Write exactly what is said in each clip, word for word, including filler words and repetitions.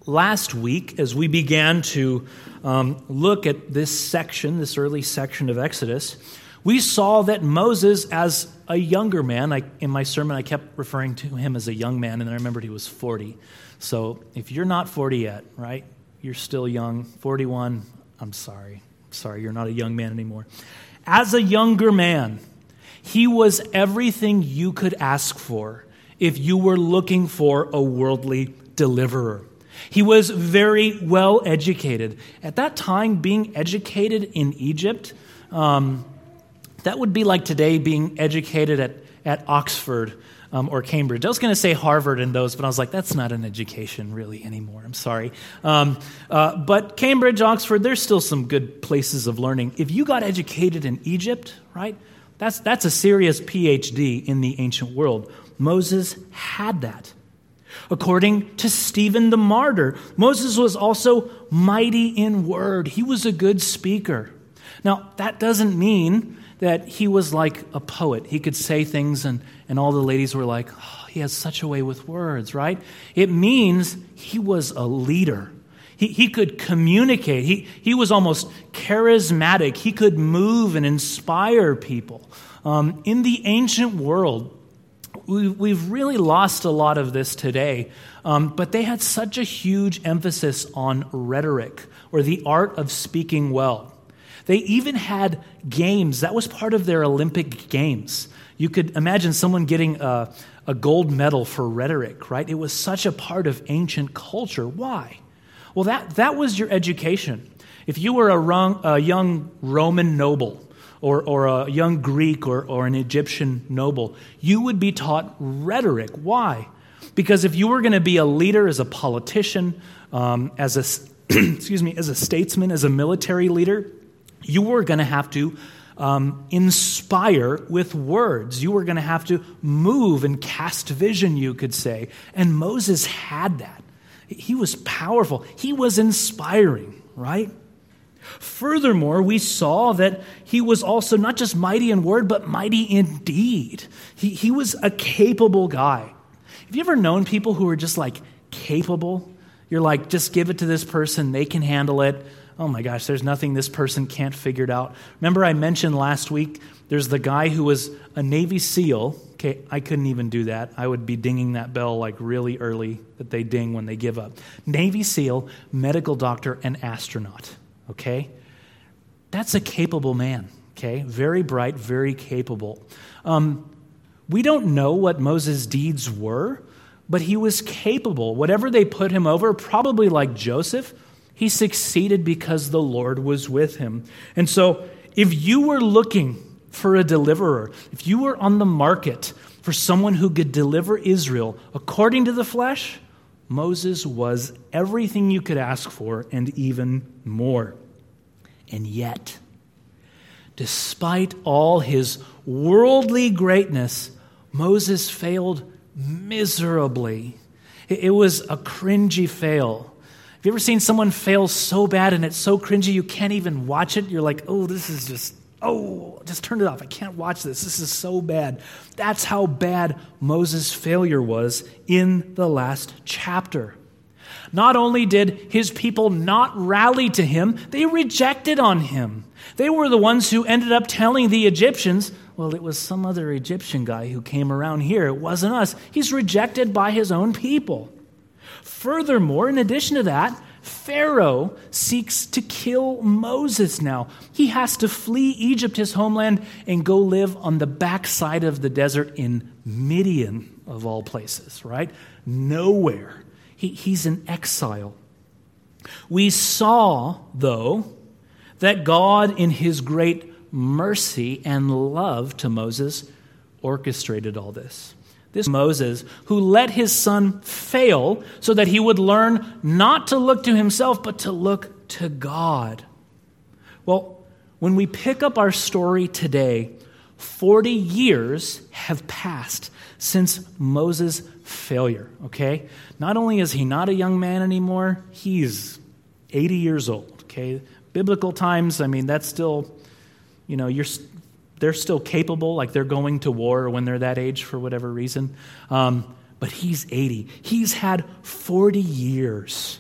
last week, as we began to um, look at this section, this early section of Exodus, we saw that Moses, as a younger man, I, in my sermon I kept referring to him as a young man, and I remembered he was forty. So if you're not forty yet, right, you're still young. forty-one, I'm sorry. Sorry, you're not a young man anymore. As a younger man, he was everything you could ask for if you were looking for a worldly deliverer. He was very well educated. At that time, being educated in Egypt, um, that would be like today being educated at, at Oxford um, or Cambridge. I was going to say Harvard and those, but I was like, that's not an education really anymore. I'm sorry. Um, uh, but Cambridge, Oxford, there's still some good places of learning. If you got educated in Egypt, right, that's, that's a serious P H D in the ancient world. Moses had that. According to Stephen the martyr, Moses was also mighty in word. He was a good speaker. Now, that doesn't mean that he was like a poet. He could say things and, and all the ladies were like, oh, he has such a way with words, right? It means he was a leader. He, he could communicate. He, he was almost charismatic. He could move and inspire people. Um, in the ancient world, we, we've really lost a lot of this today, um, but they had such a huge emphasis on rhetoric, or the art of speaking well. They even had games. That was part of their Olympic Games. You could imagine someone getting a, a gold medal for rhetoric, right? It was such a part of ancient culture. Why? Well, that, that was your education. If you were a, wrong, a young Roman noble or, or a young Greek or, or an Egyptian noble, you would be taught rhetoric. Why? Because if you were going to be a leader, as a politician, um, as a excuse me, as a statesman, as a military leader, you were going to have to um, inspire with words. You were going to have to move and cast vision, you could say. And Moses had that. He was powerful. He was inspiring, right? Furthermore, we saw that he was also not just mighty in word, but mighty in deed. He, he was a capable guy. Have you ever known people who are just like capable? You're like, just give it to this person. They can handle it. Oh my gosh, there's nothing this person can't figure it out. Remember I mentioned last week, there's the guy who was a Navy SEAL. Okay, I couldn't even do that. I would be dinging that bell like really early that they ding when they give up. Navy SEAL, medical doctor, and astronaut. Okay? That's a capable man. Okay? Very bright, very capable. Um, we don't know what Moses' deeds were, but he was capable. Whatever they put him over, probably like Joseph, he succeeded because the Lord was with him. And so if you were looking for a deliverer, if you were on the market for someone who could deliver Israel according to the flesh, Moses was everything you could ask for and even more. And yet, despite all his worldly greatness, Moses failed miserably. It was a cringy fail. Have you ever seen someone fail so bad and it's so cringy you can't even watch it? You're like, oh, this is just, oh, just turn it off. I can't watch this. This is so bad. That's how bad Moses' failure was in the last chapter. Not only did his people not rally to him, they rejected on him. They were the ones who ended up telling the Egyptians, well, it was some other Egyptian guy who came around here. It wasn't us. He's rejected by his own people. Furthermore, in addition to that, Pharaoh seeks to kill Moses now. He has to flee Egypt, his homeland, and go live on the backside of the desert in Midian, of all places, right? Nowhere. He, he's in exile. We saw, though, that God, in his great mercy and love to Moses, orchestrated all this. This Moses, who let his son fail so that he would learn not to look to himself, but to look to God. Well, when we pick up our story today, forty years have passed since Moses' failure, okay? Not only is he not a young man anymore, he's eighty years old, okay? Biblical times, I mean, that's still, you know, you're they're still capable, like they're going to war when they're that age for whatever reason. Um, but he's eighty. He's had forty years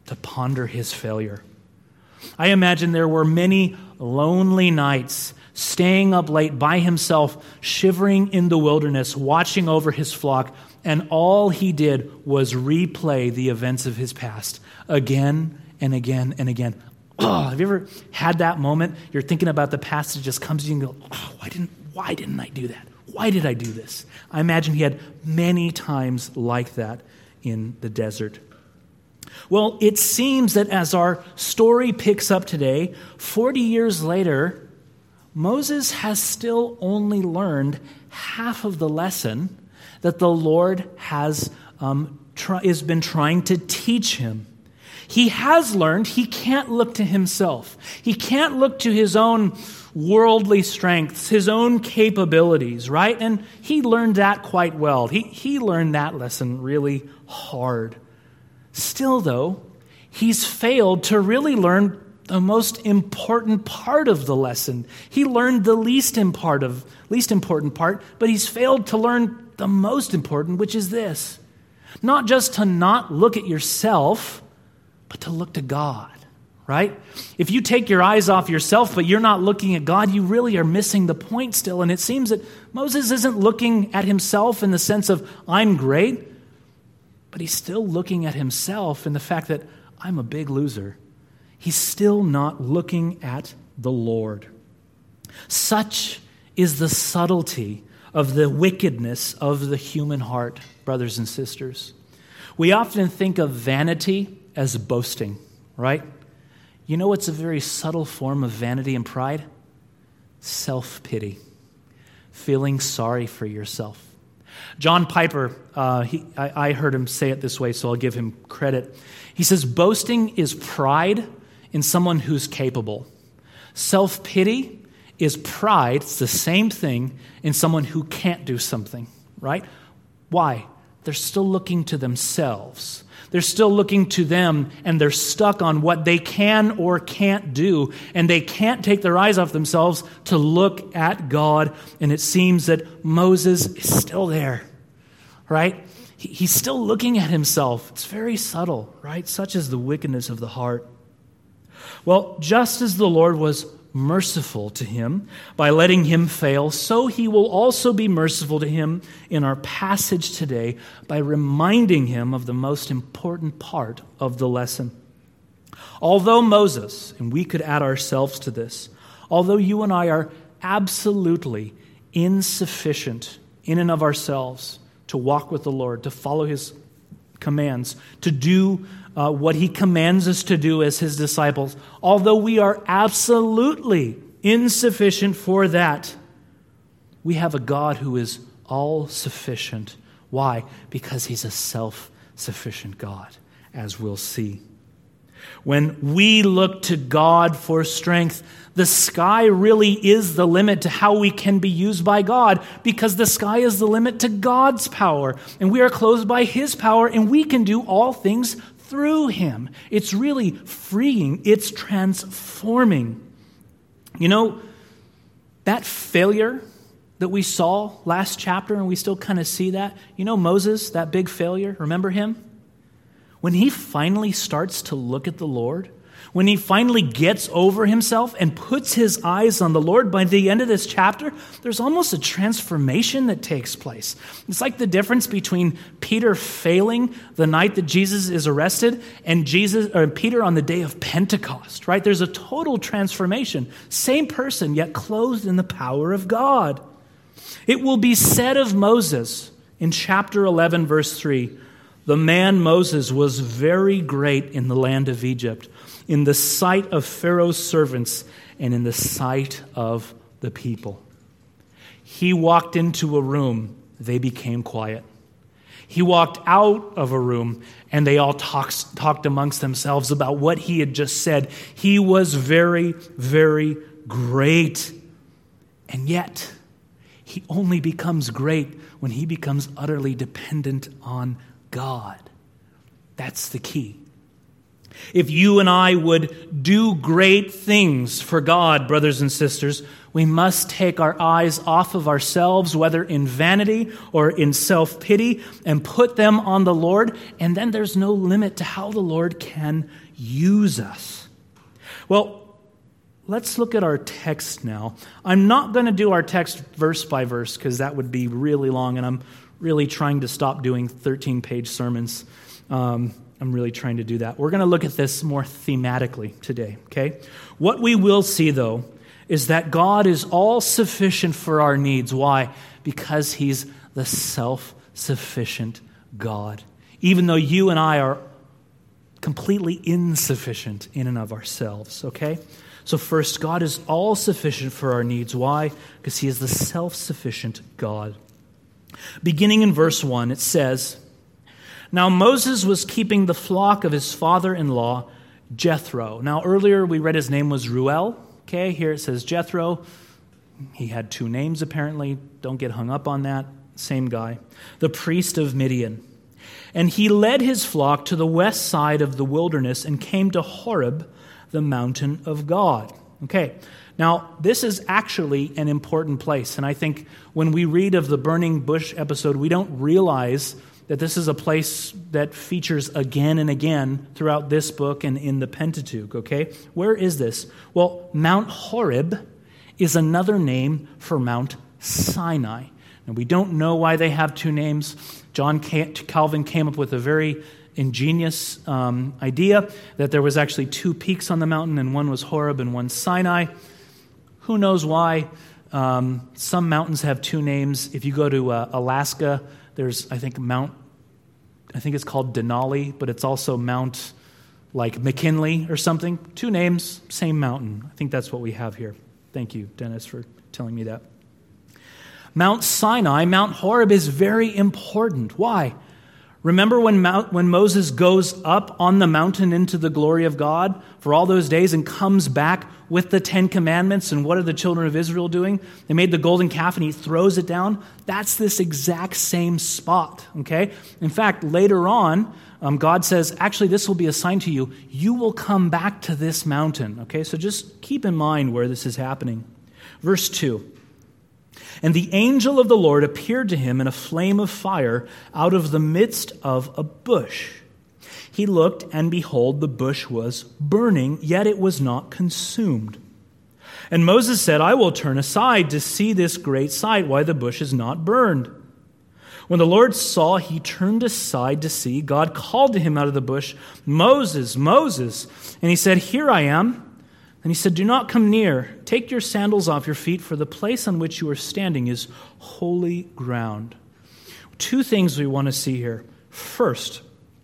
to ponder his failure. I imagine there were many lonely nights, staying up late by himself, shivering in the wilderness, watching over his flock, and all he did was replay the events of his past again and again and again. Oh, have you ever had that moment? You're thinking about the past, it just comes to you and you go, oh, why didn't, why didn't I do that? Why did I do this? I imagine he had many times like that in the desert. Well, it seems that as our story picks up today, forty years later, Moses has still only learned half of the lesson that the Lord has um, try, has been trying to teach him. He has learned he can't look to himself. He can't look to his own worldly strengths, his own capabilities, right? And he learned that quite well. He, he learned that lesson really hard. Still, though, he's failed to really learn the most important part of the lesson. He learned the least important, of, least important part, but he's failed to learn the most important, which is this. Not just to not look at yourself, but to look to God, right? If you take your eyes off yourself, but you're not looking at God, you really are missing the point still. And it seems that Moses isn't looking at himself in the sense of, I'm great, but he's still looking at himself in the fact that I'm a big loser. He's still not looking at the Lord. Such is the subtlety of the wickedness of the human heart, brothers and sisters. We often think of vanity as boasting, right? You know what's a very subtle form of vanity and pride? Self-pity, feeling sorry for yourself. John Piper, uh, he, I, I heard him say it this way, so I'll give him credit. He says, boasting is pride in someone who's capable. Self-pity is pride, it's the same thing, in someone who can't do something, right? Why? They're still looking to themselves. They're still looking to them, and they're stuck on what they can or can't do, and they can't take their eyes off themselves to look at God, and it seems that Moses is still there, right? He's still looking at himself. It's very subtle, right? Such is the wickedness of the heart. Well, just as the Lord was merciful to him by letting him fail, so he will also be merciful to him in our passage today by reminding him of the most important part of the lesson. Although Moses, and we could add ourselves to this, although you and I are absolutely insufficient in and of ourselves to walk with the Lord, to follow his commands, to do Uh, what he commands us to do as his disciples, although we are absolutely insufficient for that, we have a God who is all-sufficient. Why? Because he's a self-sufficient God, as we'll see. When we look to God for strength, the sky really is the limit to how we can be used by God, because the sky is the limit to God's power, and we are clothed by his power, and we can do all things through him. It's really freeing. It's transforming. You know, that failure that we saw last chapter, and we still kind of see that. You know Moses, that big failure, remember him? When he finally starts to look at the Lord, when he finally gets over himself and puts his eyes on the Lord, by the end of this chapter, there's almost a transformation that takes place. It's like the difference between Peter failing the night that Jesus is arrested and Jesus or Peter on the day of Pentecost, right? There's a total transformation. Same person, yet clothed in the power of God. It will be said of Moses in chapter eleven, verse three, the man Moses was very great in the land of Egypt, in the sight of Pharaoh's servants, and in the sight of the people. He walked into a room, they became quiet. He walked out of a room, and they all talked, talked amongst themselves about what he had just said. He was very, very great. And yet, he only becomes great when he becomes utterly dependent on God. That's the key. If you and I would do great things for God, brothers and sisters, We must take our eyes off of ourselves, whether in vanity or in self-pity, and put them on the Lord, and then there's no limit to how the Lord can use us. Well, let's look at our text now. I'm not going to do our text verse by verse because that would be really long, and I'm really trying to stop doing thirteen-page sermons. Um, I'm really trying to do that. We're going to look at this more thematically today, okay? What we will see, though, is that God is all-sufficient for our needs. Why? Because He's the self-sufficient God. Even though you and I are completely insufficient in and of ourselves, okay? So first, God is all-sufficient for our needs. Why? Because He is the self-sufficient God. Beginning in verse one, it says, "Now Moses was keeping the flock of his father-in-law, Jethro." Now earlier we read his name was Reuel. Okay, here it says Jethro. He had two names apparently. Don't get hung up on that. Same guy. The priest of Midian. "And he led his flock to the west side of the wilderness and came to Horeb, the mountain of God." Okay, now this is actually an important place. And I think when we read of the burning bush episode, we don't realize that this is a place that features again and again throughout this book and in the Pentateuch, okay? Where is this? Well, Mount Horeb is another name for Mount Sinai. And we don't know why they have two names. John Calvin came up with a very ingenious um, idea that there was actually two peaks on the mountain, and one was Horeb and one Sinai. Who knows why? Um, some mountains have two names. If you go to uh, Alaska, there's, I think, Mount, I think it's called Denali, but it's also Mount, like, McKinley or something. Two names, same mountain. I think that's what we have here. Thank you, Dennis, for telling me that. Mount Sinai, Mount Horeb is very important. Why? Remember when Mount, when Moses goes up on the mountain into the glory of God for all those days and comes back with the Ten Commandments, and what are the children of Israel doing? They made the golden calf and he throws it down. That's this exact same spot, okay? In fact, later on, um, God says, actually, this will be a sign to you. You will come back to this mountain, okay? So just keep in mind where this is happening. Verse two. "And the angel of the Lord appeared to him in a flame of fire out of the midst of a bush. He looked, and behold, the bush was burning, yet it was not consumed. And Moses said, I will turn aside to see this great sight, why the bush is not burned. When the Lord saw he turned aside to see, God called to him out of the bush, Moses, Moses. And he said, Here I am. And he said, Do not come near. Take your sandals off your feet, for the place on which you are standing is holy ground. Two things we want to see here. First,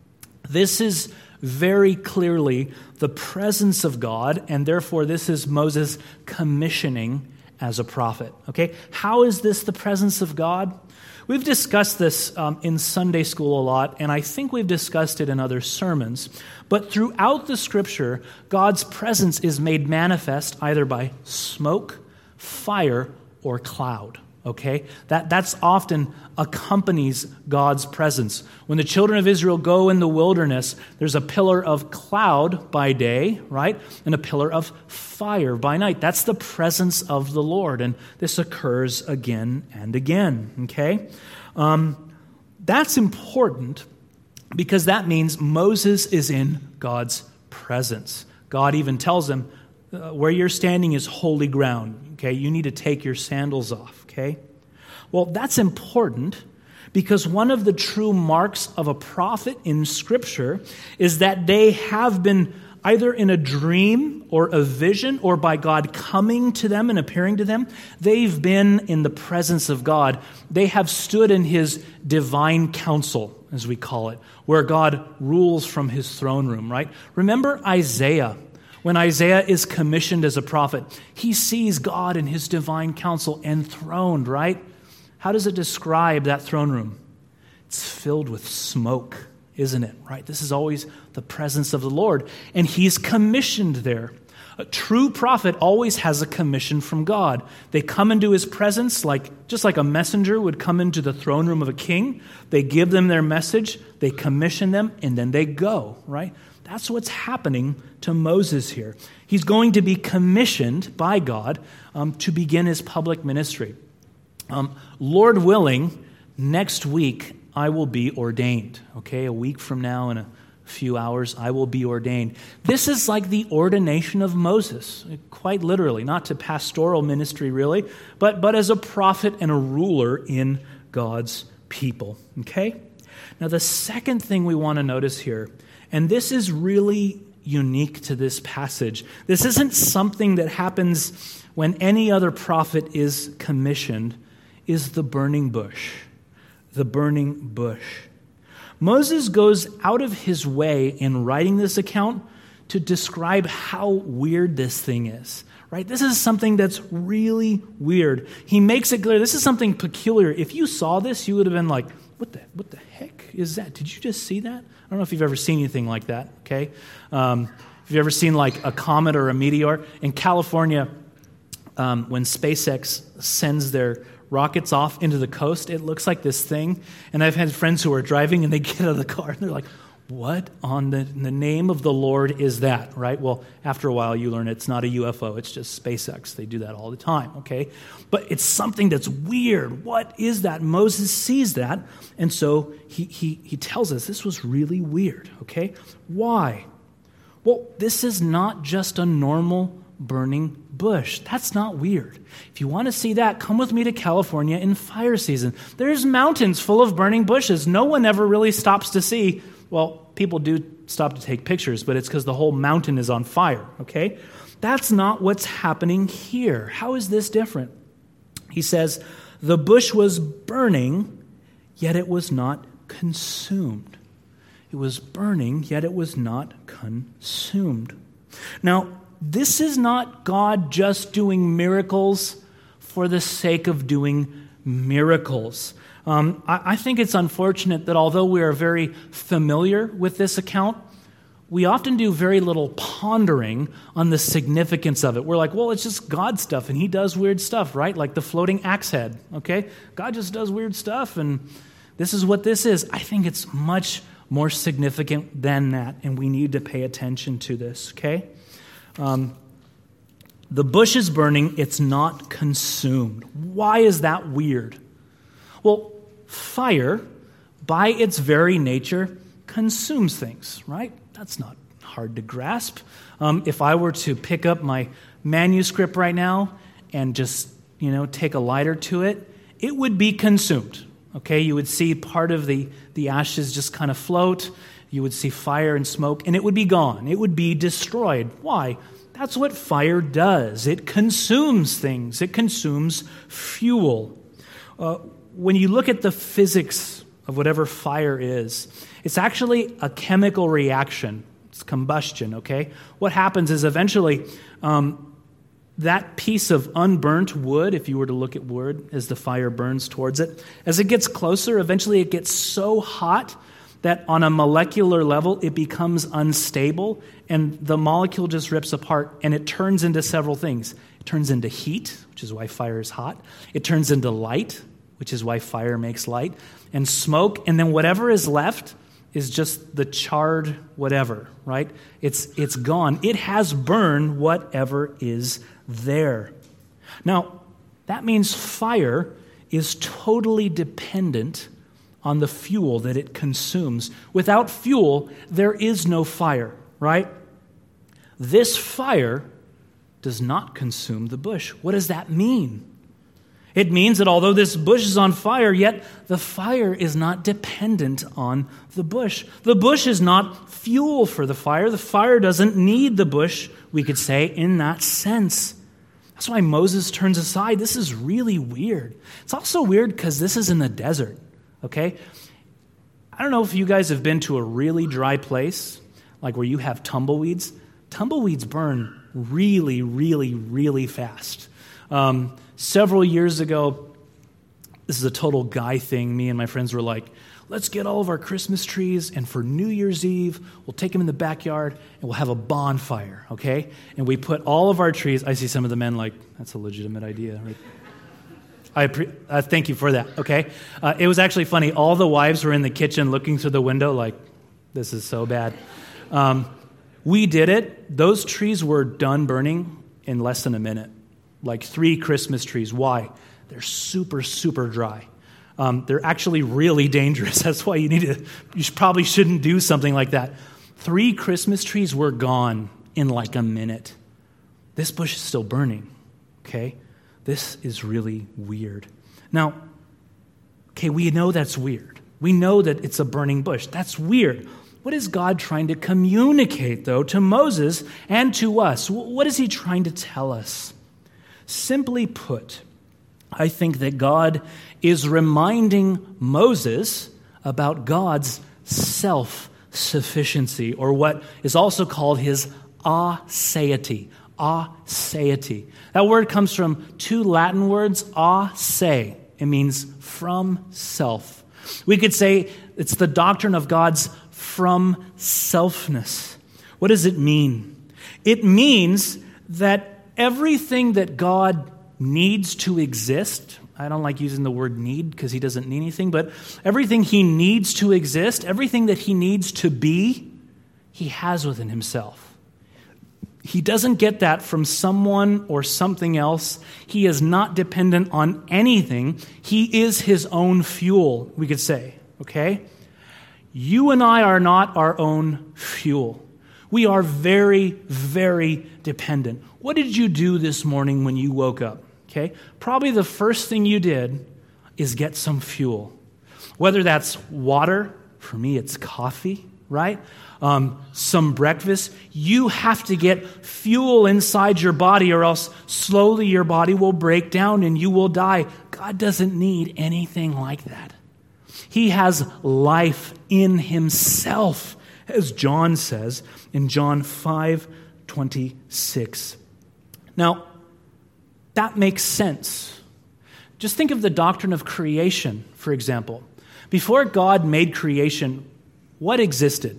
this is very clearly the presence of God, and therefore this is Moses commissioning as a prophet. Okay, how is this the presence of God? We've discussed this um, in Sunday school a lot, and I think we've discussed it in other sermons. But throughout the Scripture, God's presence is made manifest either by smoke, fire, or cloud. Okay, that that's often accompanies God's presence. When the children of Israel go in the wilderness, there's a pillar of cloud by day, right, and a pillar of fire by night. That's the presence of the Lord, and this occurs again and again. Okay, um, that's important because that means Moses is in God's presence. God even tells him, uh, "Where you're standing is holy ground." Okay, you need to take your sandals off. Okay? Well, that's important because one of the true marks of a prophet in Scripture is that they have been either in a dream or a vision or by God coming to them and appearing to them. They've been in the presence of God. They have stood in His divine counsel, as we call it, where God rules from His throne room, right? Remember Isaiah. When Isaiah is commissioned as a prophet, he sees God in His divine counsel enthroned, right? How does it describe that throne room? It's filled with smoke, isn't it? Right? This is always the presence of the Lord, and He's commissioned there. A true prophet always has a commission from God. They come into His presence like just like a messenger would come into the throne room of a king. They give them their message, they commission them, and then they go, right? That's what's happening to Moses here. He's going to be commissioned by God um, to begin his public ministry. Um, Lord willing, next week I will be ordained. Okay, a week from now in a few hours I will be ordained. This is like the ordination of Moses, quite literally, not to pastoral ministry really, but, but as a prophet and a ruler in God's people. Okay? Now the second thing we want to notice here, and this is really unique to this passage. This isn't something that happens when any other prophet is commissioned, is the burning bush. The burning bush. Moses goes out of his way in writing this account to describe how weird this thing is. Right? This is something that's really weird. He makes it clear this is something peculiar. If you saw this, you would have been like, what the what the heck is that? Did you just see that? I don't know if you've ever seen anything like that, okay? Um, have you ever seen like a comet or a meteor? In California, um, when SpaceX sends their rockets off into the coast, it looks like this thing. And I've had friends who are driving and they get out of the car and they're like, what on the, the name of the Lord is that, right? Well, after a while you learn it's not a U F O, it's just SpaceX. They do that all the time, okay? But it's something that's weird. What is that? Moses sees that, and so he, he, he tells us this was really weird, okay? Why? Well, this is not just a normal burning bush. That's not weird. If you want to see that, come with me to California in fire season. There's mountains full of burning bushes. No one ever really stops to see. Well, people do stop to take pictures, but it's because the whole mountain is on fire, okay? That's not what's happening here. How is this different? He says, the bush was burning, yet it was not consumed. It was burning, yet it was not consumed. Now, this is not God just doing miracles for the sake of doing miracles. Um, I, I think it's unfortunate that although we are very familiar with this account, we often do very little pondering on the significance of it. We're like, well, it's just God stuff, and he does weird stuff, right? Like the floating axe head, okay? God just does weird stuff, and this is what this is. I think it's much more significant than that, and we need to pay attention to this, okay? Um, the bush is burning, it's not consumed. Why is that weird? Well, fire, by its very nature, consumes things, right? That's not hard to grasp. Um, if I were to pick up my manuscript right now and just, you know, take a lighter to it, it would be consumed, okay? You would see part of the, the ashes just kind of float. You would see fire and smoke, and it would be gone. It would be destroyed. Why? That's what fire does. It consumes things. It consumes fuel. Uh, when you look at the physics of whatever fire is, it's actually a chemical reaction. It's combustion, okay? What happens is eventually um, that piece of unburnt wood, if you were to look at wood as the fire burns towards it, as it gets closer, eventually it gets so hot that on a molecular level it becomes unstable and the molecule just rips apart and it turns into several things. It turns into heat, which is why fire is hot. It turns into light, which is why fire makes light, and smoke, and then whatever is left is just the charred whatever, right? It's it's gone. It has burned whatever is there. Now, that means fire is totally dependent on the fuel that it consumes. Without fuel, there is no fire, right? This fire does not consume the bush. What does that mean? It means that although this bush is on fire, yet the fire is not dependent on the bush. The bush is not fuel for the fire. The fire doesn't need the bush, we could say, in that sense. That's why Moses turns aside. This is really weird. It's also weird because this is in the desert, okay? I don't know if you guys have been to a really dry place, like where you have tumbleweeds. Tumbleweeds burn really, really, really fast. Um, several years ago, this is a total guy thing. Me and my friends were like, let's get all of our Christmas trees, and for New Year's Eve, we'll take them in the backyard, and we'll have a bonfire, okay? And we put all of our trees, I see some of the men like, that's a legitimate idea, right? I pre- uh, thank you for that, okay? Uh, it was actually funny. All the wives were in the kitchen looking through the window like, this is so bad. Um, we did it. Those trees were done burning in less than a minute. Like three Christmas trees. Why? They're super, super dry. Um, they're actually really dangerous. That's why you need to, you should, probably shouldn't do something like that. Three Christmas trees were gone in like a minute. This bush is still burning, okay? This is really weird. Now, okay, we know that's weird. We know that it's a burning bush. That's weird. What is God trying to communicate, though, to Moses and to us? What is he trying to tell us? Simply put, I think that God is reminding Moses about God's self-sufficiency, or what is also called his aseity. Aseity. That word comes from two Latin words, ase. It means from self. We could say it's the doctrine of God's from selfness. What does it mean? It means that everything that God needs to exist, I don't like using the word need because he doesn't need anything, but everything he needs to exist, everything that he needs to be, he has within himself. He doesn't get that from someone or something else. He is not dependent on anything. He is his own fuel, we could say, okay? You and I are not our own fuel. We are very, very dependent. What did you do this morning when you woke up? Okay, probably the first thing you did is get some fuel. Whether that's water, for me it's coffee, right? Um, some breakfast. You have to get fuel inside your body, or else slowly your body will break down and you will die. God doesn't need anything like that. He has life in himself, as John says in John five twenty-six. Now, that makes sense. Just think of the doctrine of creation, for example. Before God made creation, what existed?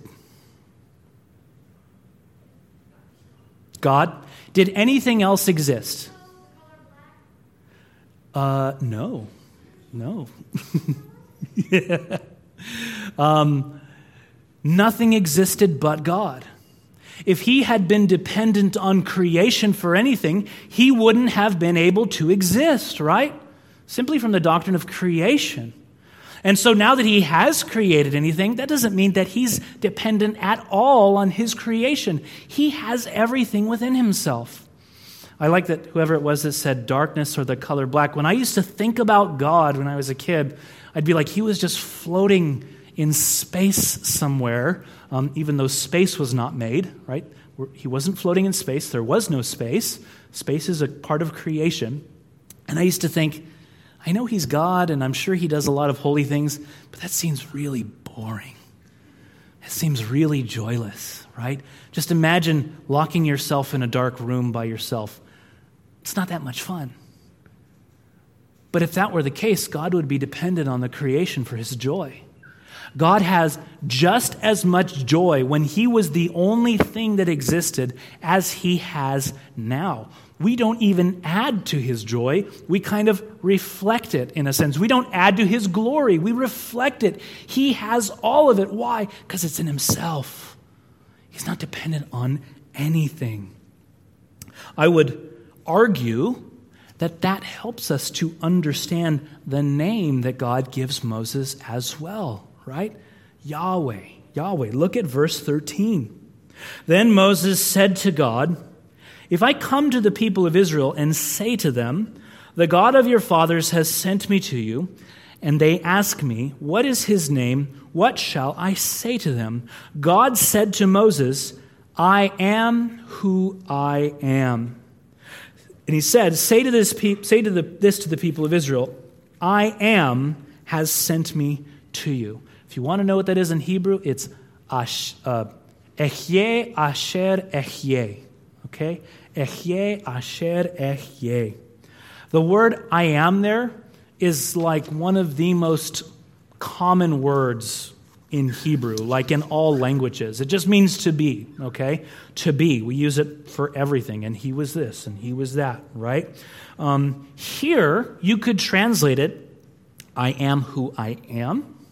God. Did anything else exist? Uh, no. No. yeah. um, nothing existed but God. If he had been dependent on creation for anything, he wouldn't have been able to exist, right? Simply from the doctrine of creation. And so now that he has created anything, that doesn't mean that he's dependent at all on his creation. He has everything within himself. I like that whoever it was that said darkness or the color black. When I used to think about God when I was a kid, I'd be like, he was just floating in space somewhere, um, even though space was not made, right? He wasn't floating in space. There was no space. Space is a part of creation. And I used to think, I know he's God, and I'm sure he does a lot of holy things, but that seems really boring. It seems really joyless, right? Just imagine locking yourself in a dark room by yourself. It's not that much fun. But if that were the case, God would be dependent on the creation for his joy. God has just as much joy when he was the only thing that existed as he has now. We don't even add to his joy. We kind of reflect it in a sense. We don't add to his glory. We reflect it. He has all of it. Why? Because it's in himself. He's not dependent on anything. I would argue that that helps us to understand the name that God gives Moses as well, right? Yahweh, Yahweh. Look at verse thirteen. Then Moses said to God, if I come to the people of Israel and say to them, the God of your fathers has sent me to you, and they ask me, what is his name? What shall I say to them? God said to Moses, I am who I am. And he said, say to this pe- say to the, this to the people of Israel, I am has sent me to you. If you want to know what that is in Hebrew, it's ash, uh, Ehyeh asher ehyeh. Okay? Ehyeh asher ehyeh. The word I am there is like one of the most common words in Hebrew, like in all languages. It just means to be, okay? To be. We use it for everything. And he was this, and he was that, right? Um, here, you could translate it, I am who I am.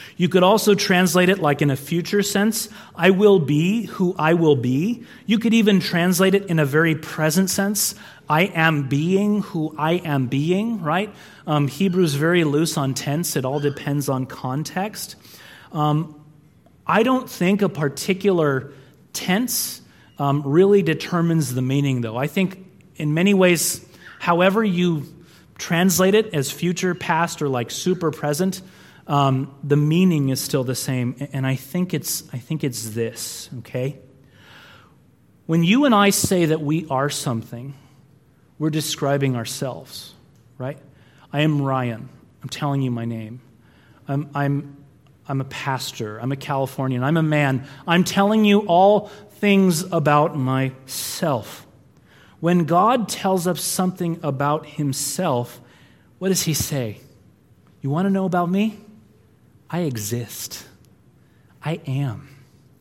You could also translate it like in a future sense, I will be who I will be. You could even translate it in a very present sense, I am being who I am being, right? Um, Hebrew's very loose on tense. It all depends on context. Um, I don't think a particular tense um, really determines the meaning, though. I think in many ways, however you translate it as future, past, or like super present, um, the meaning is still the same. And I think it's I think it's this, okay? When you and I say that we are something, we're describing ourselves, right? I am Ryan. I'm telling you my name. I'm I'm I'm a pastor. I'm a Californian. I'm a man. I'm telling you all things about myself. When God tells us something about himself, what does he say? You want to know about me? I exist. I am.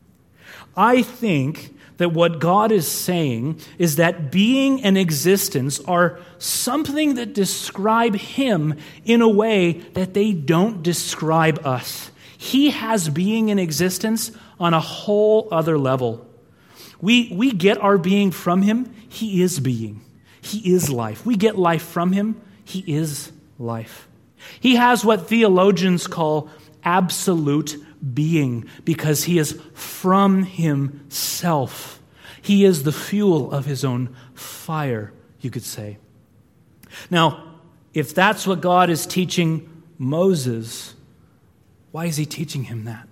I think that what God is saying is that being and existence are something that describe him in a way that they don't describe us. He has being and existence on a whole other level. We, we get our being from him. He is being. He is life. We get life from him. He is life. He has what theologians call absolute being because he is from himself. He is the fuel of his own fire, you could say. Now, if that's what God is teaching Moses, why is he teaching him that?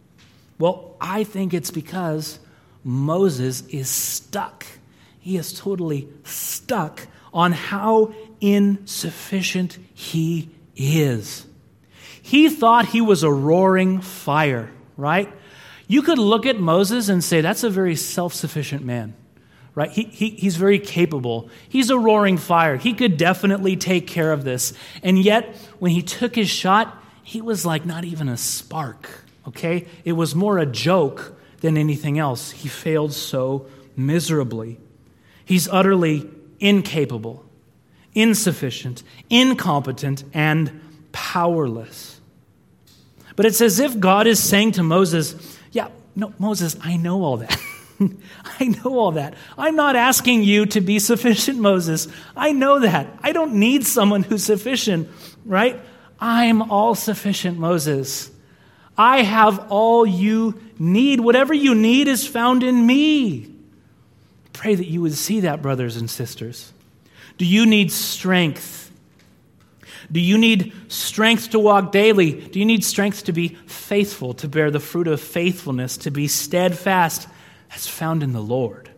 Well, I think it's because Moses is stuck. He is totally stuck on how insufficient he is. He thought he was a roaring fire, right? You could look at Moses and say, that's a very self-sufficient man, right? He, he, he's very capable. He's a roaring fire. He could definitely take care of this. And yet, when he took his shot, he was like not even a spark, okay? It was more a joke than anything else. He failed so miserably. He's utterly incapable, insufficient, incompetent, and powerless. But it's as if God is saying to Moses, yeah, no, Moses, I know all that. I know all that. I'm not asking you to be sufficient, Moses. I know that. I don't need someone who's sufficient, right? I'm all sufficient, Moses. I have all you need. Whatever you need is found in me. Pray that you would see that, brothers and sisters. Do you need strength? Do you need strength to walk daily? Do you need strength to be faithful, to bear the fruit of faithfulness, to be steadfast? That's found in the Lord.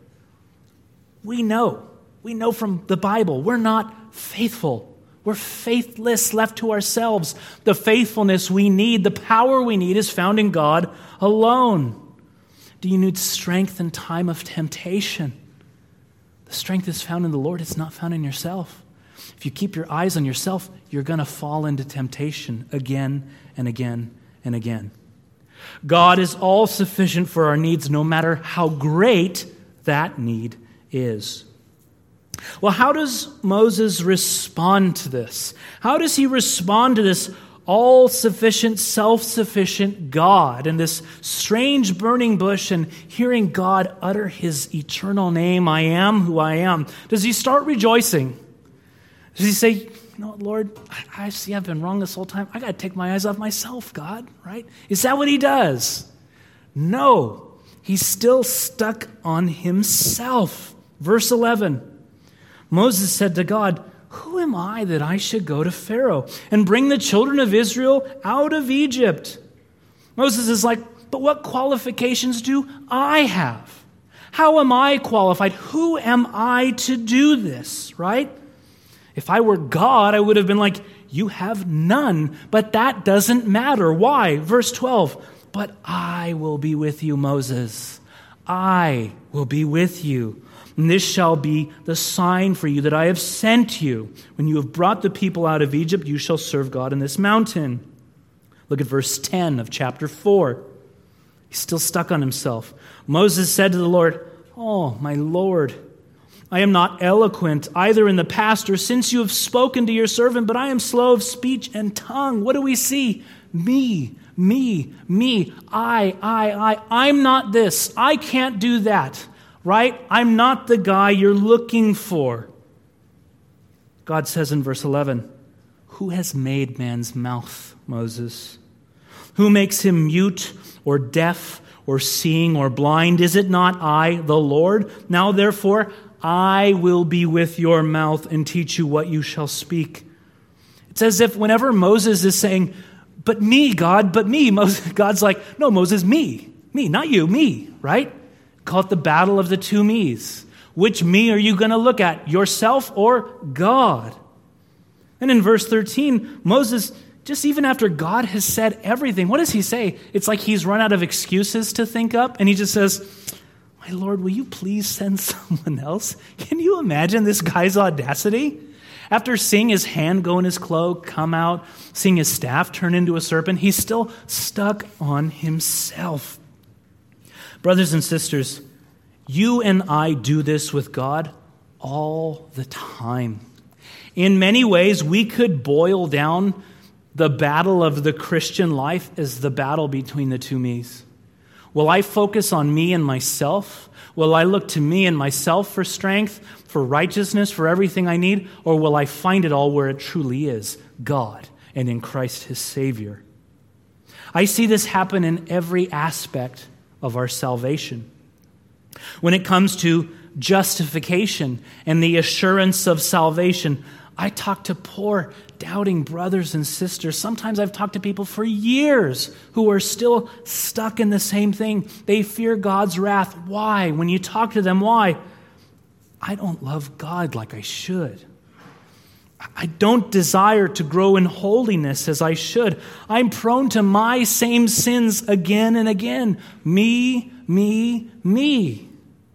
We know. We know from the Bible. We're not faithful. We're faithless, left to ourselves. The faithfulness we need, the power we need is found in God alone. Do you need strength in time of temptation? The strength is found in the Lord. It's not found in yourself. If you keep your eyes on yourself, you're going to fall into temptation again and again and again. God is all sufficient for our needs, no matter how great that need is. Well, how does Moses respond to this? How does he respond to this all-sufficient, self-sufficient God and this strange burning bush and hearing God utter his eternal name, I am who I am? Does he start rejoicing? Does he say, you know, Lord, I, I see I've been wrong this whole time. I got to take my eyes off myself, God, right? Is that what he does? No, he's still stuck on himself. Verse eleven, Moses said to God, who am I that I should go to Pharaoh and bring the children of Israel out of Egypt? Moses is like, but what qualifications do I have? How am I qualified? Who am I to do this, right? If I were God, I would have been like, you have none, but that doesn't matter. Why? Verse twelve, but I will be with you, Moses. I will be with you. And this shall be the sign for you that I have sent you. When you have brought the people out of Egypt, you shall serve God in this mountain. Look at verse ten of chapter four. He's still stuck on himself. Moses said to the Lord, oh, my Lord, I am not eloquent either in the past or since you have spoken to your servant, but I am slow of speech and tongue. What do we see? Me me, me, I, I, I, I'm not this. I can't do that, right? I'm not the guy you're looking for. God says in verse eleven, who has made man's mouth, Moses? Who makes him mute or deaf or seeing or blind? Is it not I, the Lord? Now therefore, I will be with your mouth and teach you what you shall speak. It's as if whenever Moses is saying, but me, God, but me, Moses, God's like, no, Moses, me, me, not you, me, right? Call it the battle of the two me's. Which me are you going to look at, yourself or God? And in verse thirteen, Moses, just even after God has said everything, what does he say? It's like he's run out of excuses to think up, and he just says, my Lord, will you please send someone else? Can you imagine this guy's audacity? After seeing his hand go in his cloak, come out, seeing his staff turn into a serpent, he's still stuck on himself. Brothers and sisters, you and I do this with God all the time. In many ways, we could boil down the battle of the Christian life as the battle between the two me's. Will I focus on me and myself? Will I look to me and myself for strength, for righteousness, for everything I need? Or will I find it all where it truly is, God, and in Christ his Savior? I see this happen in every aspect of our salvation. When it comes to justification and the assurance of salvation, I talk to poor, doubting brothers and sisters. Sometimes I've talked to people for years who are still stuck in the same thing. They fear God's wrath. Why? When you talk to them, why? I don't love God like I should. I don't desire to grow in holiness as I should. I'm prone to my same sins again and again. Me, me, me.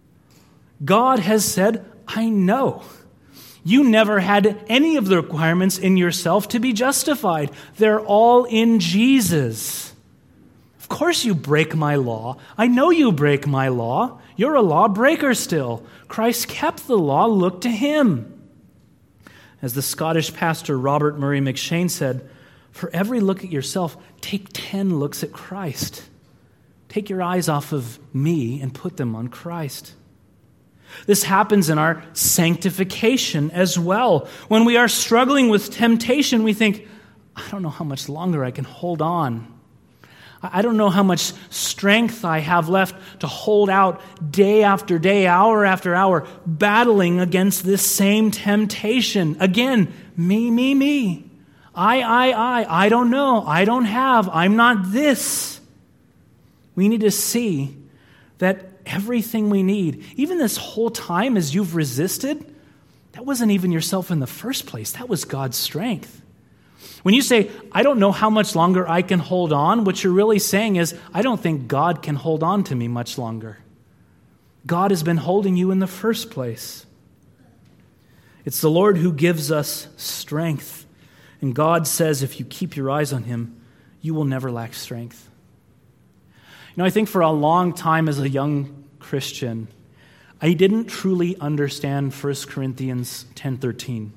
God has said, I know. You never had any of the requirements in yourself to be justified. They're all in Jesus. Of course you break my law. I know you break my law. You're a lawbreaker still. Christ kept the law. Look to him. As the Scottish pastor Robert Murray McShane said, for every look at yourself, take ten looks at Christ. Take your eyes off of me and put them on Christ. This happens in our sanctification as well. When we are struggling with temptation, we think, I don't know how much longer I can hold on. I don't know how much strength I have left to hold out day after day, hour after hour, battling against this same temptation. Again, me, me, me. I, I, I. I don't know. I don't have. I'm not this. We need to see that everything we need, even this whole time as you've resisted, that wasn't even yourself in the first place. That was God's strength. When you say, I don't know how much longer I can hold on, what you're really saying is, I don't think God can hold on to me much longer. God has been holding you in the first place. It's the Lord who gives us strength. And God says, if you keep your eyes on him, you will never lack strength. You know, I think for a long time as a young Christian, I didn't truly understand First Corinthians ten thirteen.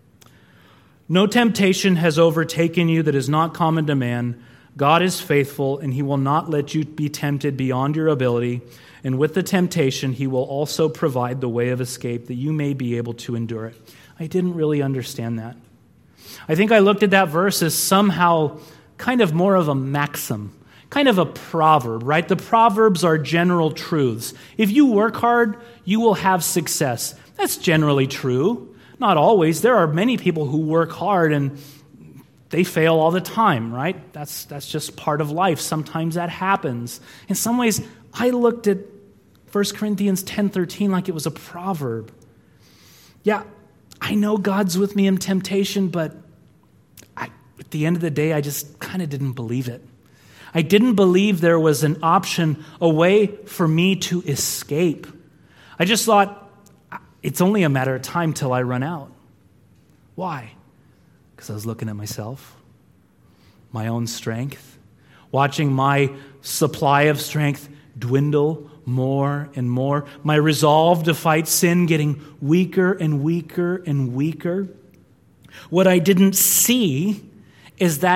No temptation has overtaken you that is not common to man. God is faithful, and he will not let you be tempted beyond your ability. And with the temptation, he will also provide the way of escape that you may be able to endure it. I didn't really understand that. I think I looked at that verse as somehow kind of more of a maxim, kind of a proverb, right? The Proverbs are general truths. If you work hard, you will have success. That's generally true. Not always. There are many people who work hard and they fail all the time, right? That's that's just part of life. Sometimes that happens. In some ways, I looked at First Corinthians ten thirteen like it was a proverb. Yeah, I know God's with me in temptation, but I, at the end of the day, I just kind of didn't believe it. I didn't believe there was an option, a way for me to escape. I just thought, it's only a matter of time till I run out. Why? Because I was looking at myself, my own strength, watching my supply of strength dwindle more and more, my resolve to fight sin getting weaker and weaker and weaker. What I didn't see is that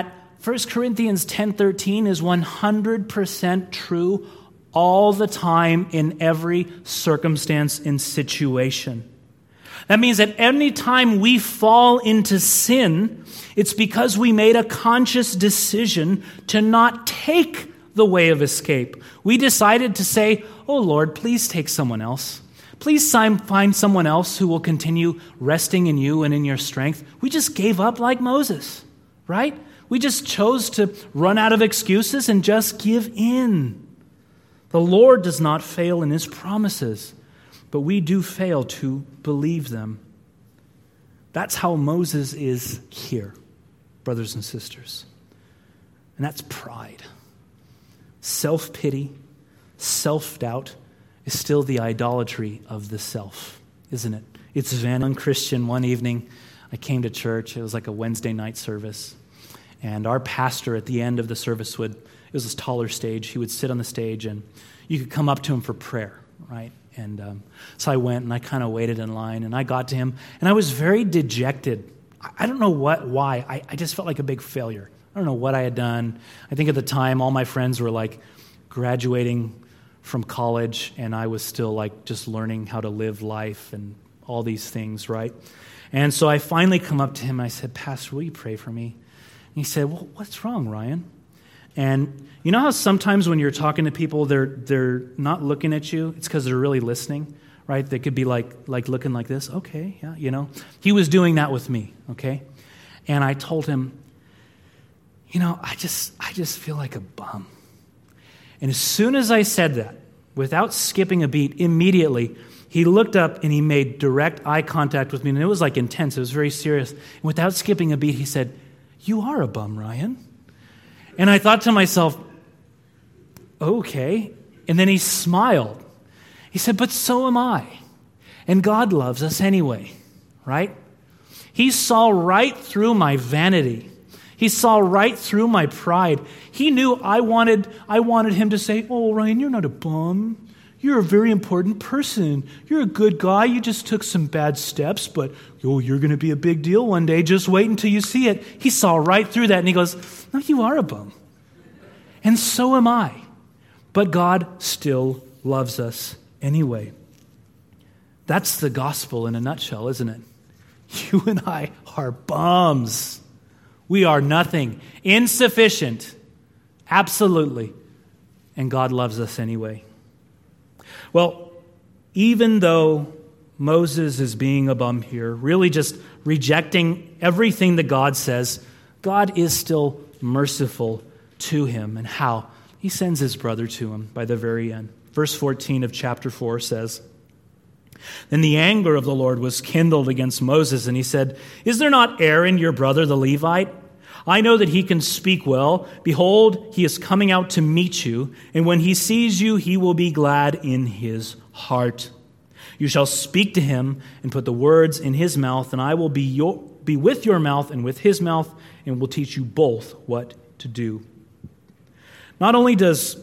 First Corinthians ten thirteen is one hundred percent true all the time in every circumstance and situation. That means that any time we fall into sin, it's because we made a conscious decision to not take the way of escape. We decided to say, "Oh Lord, please take someone else. Please find someone else who will continue resting in you and in your strength." We just gave up like Moses, right? We just chose to run out of excuses and just give in. The Lord does not fail in his promises, but we do fail to believe them. That's how Moses is here, brothers and sisters. And that's pride. Self-pity, self-doubt is still the idolatry of the self, isn't it? It's van Christian. One evening, I came to church. It was like a Wednesday night service. And our pastor at the end of the service would, it was this taller stage, he would sit on the stage and you could come up to him for prayer, right? And um, so I went and I kind of waited in line and I got to him and I was very dejected. I don't know what, why. I, I just felt like a big failure. I don't know what I had done. I think at the time all my friends were like graduating from college and I was still like just learning how to live life and all these things, right? And so I finally come up to him and I said, "Pastor, will you pray for me?" And he said, "Well, what's wrong, Ryan?" And you know how sometimes when you're talking to people, they're they're not looking at you? It's because they're really listening, right? They could be like like looking like this. Okay, yeah, you know. He was doing that with me, okay? And I told him, you know, I just I just feel like a bum. And as soon as I said that, without skipping a beat, immediately he looked up and he made direct eye contact with me. And it was like intense. It was very serious. And without skipping a beat, he said, "You are a bum, Ryan." And I thought to myself, okay. And then he smiled. He said, "But so am I. And God loves us anyway," right? He saw right through my vanity. He saw right through my pride. He knew I wanted, I wanted him to say, "Oh, Ryan, you're not a bum. You're a very important person. You're a good guy. You just took some bad steps, but oh, you're going to be a big deal one day. Just wait until you see it." He saw right through that and he goes, "No, you are a bum. And so am I. But God still loves us anyway." That's the gospel in a nutshell, isn't it? You and I are bums. We are nothing, insufficient, absolutely. And God loves us anyway. Well, even though Moses is being a bum here, really just rejecting everything that God says, God is still merciful to him. And how? He sends his brother to him by the very end. Verse fourteen of chapter four says, "Then the anger of the Lord was kindled against Moses, and he said, 'Is there not Aaron, your brother, the Levite? I know that he can speak well. Behold, he is coming out to meet you, and when he sees you, he will be glad in his heart. You shall speak to him and put the words in his mouth, and I will be your, be with your mouth and with his mouth, and will teach you both what to do.'" Not only does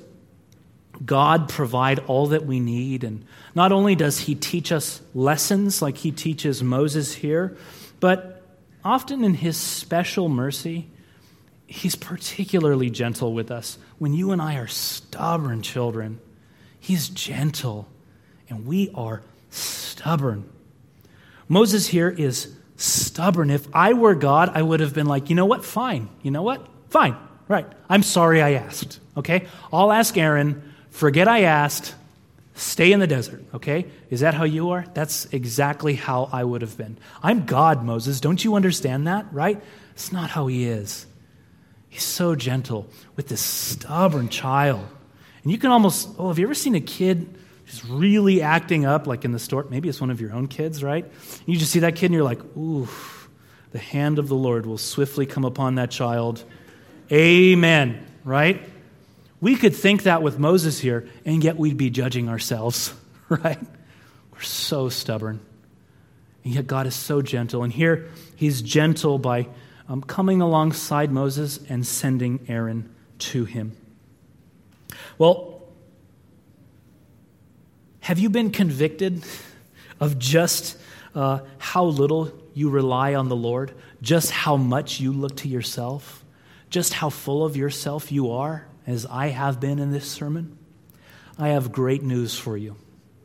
God provide all that we need, and not only does he teach us lessons like he teaches Moses here, but often in his special mercy, he's particularly gentle with us. When you and I are stubborn children, he's gentle, and we are stubborn. Moses here is stubborn. If I were God, I would have been like, "You know what? Fine. You know what? Fine. Right. I'm sorry I asked. Okay? I'll ask Aaron. Forget I asked. Stay in the desert." Okay? Is that how you are? That's exactly how I would have been. I'm God, Moses. Don't you understand that? Right? It's not how he is. He's so gentle with this stubborn child. And you can almost, oh, have you ever seen a kid just really acting up, like in the store? Maybe it's one of your own kids, right? You just see that kid and you're like, ooh, the hand of the Lord will swiftly come upon that child. Amen, right? We could think that with Moses here, and yet we'd be judging ourselves, right? We're so stubborn. And yet God is so gentle. And here he's gentle by um, coming alongside Moses and sending Aaron to him. Well, have you been convicted of just uh, how little you rely on the Lord? Just how much you look to yourself? just how full of yourself you are, as I have been in this sermon, I have great news for you.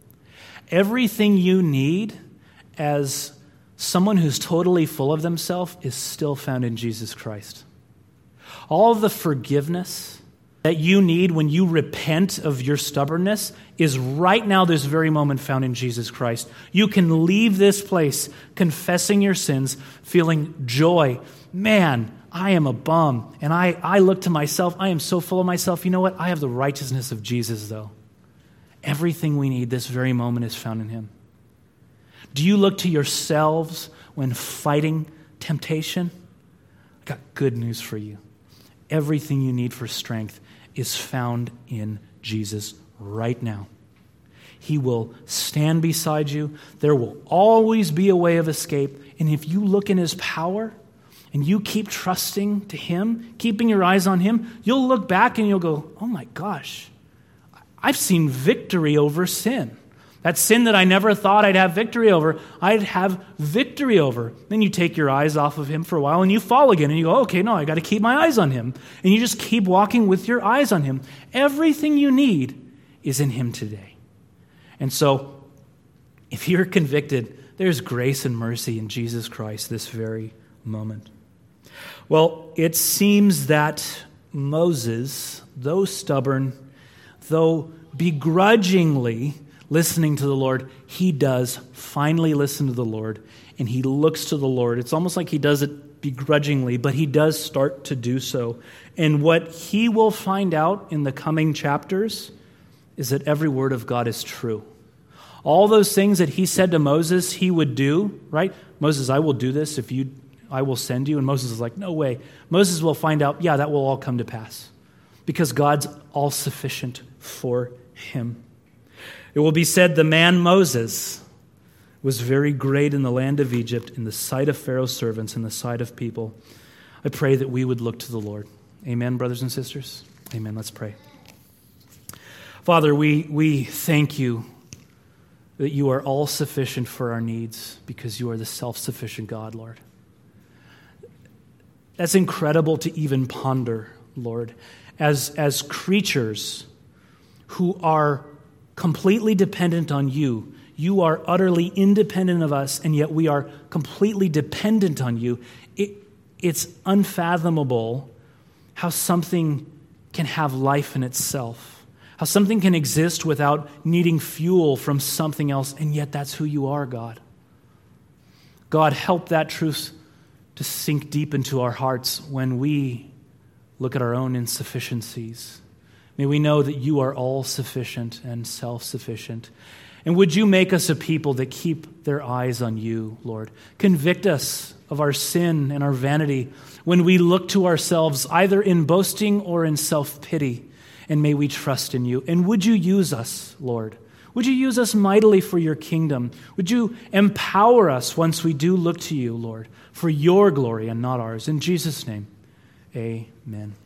Everything you need as someone who's totally full of themselves is still found in Jesus Christ. All of the forgiveness that you need when you repent of your stubbornness is right now, this very moment, found in Jesus Christ. You can leave this place confessing your sins, feeling joy. Man, I am a bum, and I, I look to myself. I am so full of myself. You know what? I have the righteousness of Jesus, though. Everything we need this very moment is found in him. Do you look to yourselves when fighting temptation? I got good news for you. Everything you need for strength is found in Jesus right now. He will stand beside you. There will always be a way of escape. And if you look in his power and you keep trusting to him, keeping your eyes on him, you'll look back and you'll go, oh my gosh, I've seen victory over sin. That sin that I never thought I'd have victory over, I'd have victory over. Then you take your eyes off of him for a while and you fall again and you go, okay, no, I got to keep my eyes on him. And you just keep walking with your eyes on him. Everything you need is in him today. And so, if you're convicted, there's grace and mercy in Jesus Christ this very moment. Well, it seems that Moses, though stubborn, though begrudgingly listening to the Lord, he does finally listen to the Lord, and he looks to the Lord. It's almost like he does it begrudgingly, but he does start to do so. And what he will find out in the coming chapters is that every word of God is true. All those things that he said to Moses he would do, right? Moses, I will do this if you, I will send you. And Moses is like, no way. Moses will find out, yeah, that will all come to pass because God's all sufficient for him. It will be said the man Moses was very great in the land of Egypt, in the sight of Pharaoh's servants, in the sight of people. I pray that we would look to the Lord. Amen, brothers and sisters? Amen. Let's pray. Father, we, we thank you that you are all sufficient for our needs because you are the self-sufficient God, Lord. That's incredible to even ponder, Lord, as, as creatures who are completely dependent on you. You are utterly independent of us, and yet we are completely dependent on you. It, it's unfathomable how something can have life in itself, how something can exist without needing fuel from something else, and yet that's who you are, God. God, help that truth to sink deep into our hearts when we look at our own insufficiencies. May we know that you are all sufficient and self-sufficient. And would you make us a people that keep their eyes on you, Lord? Convict us of our sin and our vanity when we look to ourselves either in boasting or in self-pity. And may we trust in you. And would you use us, Lord? Would you use us mightily for your kingdom? Would you empower us once we do look to you, Lord, for your glory and not ours? In Jesus' name, amen.